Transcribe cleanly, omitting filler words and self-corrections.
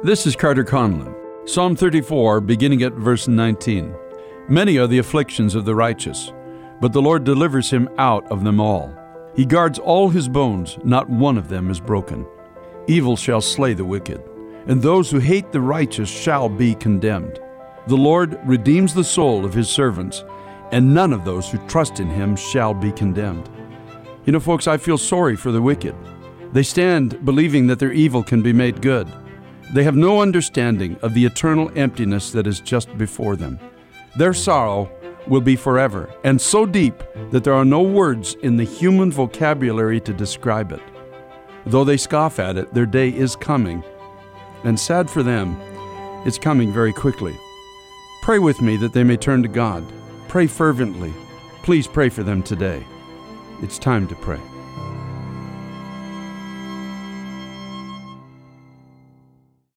This is Carter Conlon. Psalm 34, beginning at verse 19. Many are the afflictions of the righteous, but the Lord delivers him out of them all. He guards all his bones, not one of them is broken. Evil shall slay the wicked, and those who hate the righteous shall be condemned. The Lord redeems the soul of his servants, and none of those who trust in him shall be condemned. You know, folks, I feel sorry for the wicked. They stand believing that their evil can be made good. They have no understanding of the eternal emptiness that is just before them. Their sorrow will be forever, and so deep that there are no words in the human vocabulary to describe it. Though they scoff at it, their day is coming, and sad for them, it's coming very quickly. Pray with me that they may turn to God. Pray fervently. Please pray for them today. It's time to pray.